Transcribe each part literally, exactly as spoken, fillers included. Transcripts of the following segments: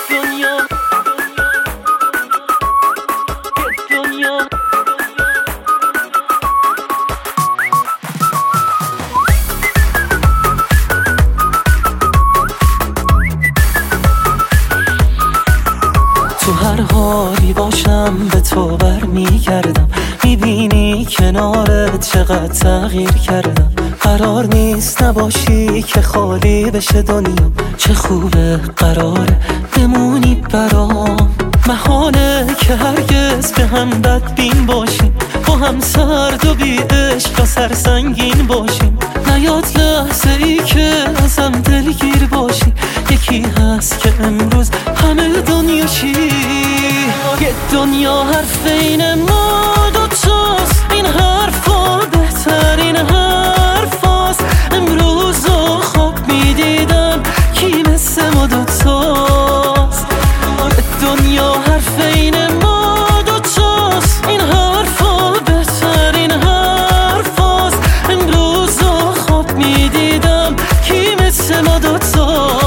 تو هر حالی باشم به تو بر میگردم، میبینی کنارت چقدر تغییر کردم. قرار نیست نباشی که خالی بشه دنیا، چه خوبه قراره بمونی برام. محاله که هرگز به هم بدبین باشیم، با هم سرد و بی عشق و سرسنگین باشیم. نیاد لحظه ای که ازم دلگیر باشی، یکی هست که امروز همه دنیا چی. یه دنیا حرف این ما دوتاست، این حرفا بهترین حرفاست. امروز رو خواب میدیدم کی مثل ما دوتاست. دنیا حرف این ما دوتاست، این حرفا بهترین حرفاست. امروز رو خواب میدیدم کی مثل ما دوتاست.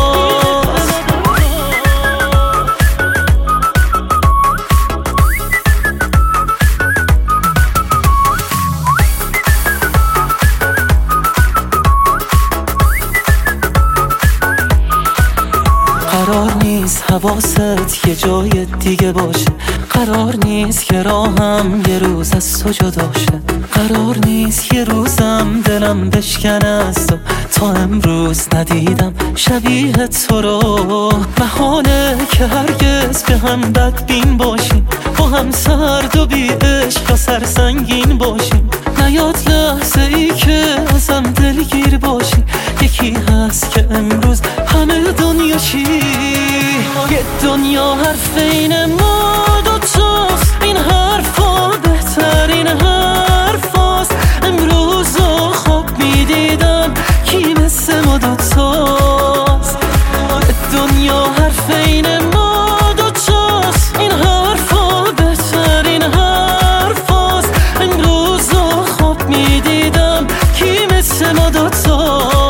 قرار نیست حواست یه جای دیگه باشه، قرار نیست که راهم یه روز از تو جدا شه. قرار نیست یه روزم دلم بشکنه از تو، تا امروز ندیدم شبیه تو رو. محاله که هرگز به هم بدبین باشیم، با هم سرد و بی عشق و سرسنگین باشیم. نیاد لحظه ای که ازم دلگیر باشی، یکی هست که امروز همه دنیا چی. یه دنیا حرف این ما دوتاست، این حرفا بهترین حرفاست. امروز رو خواب میدیدم کی مثل ما دوتاست. دنیا حرف این ما دوتاست، این حرفا بهترین حرفاست. امروز رو خواب میدیدم کی مثل ما دوتاست.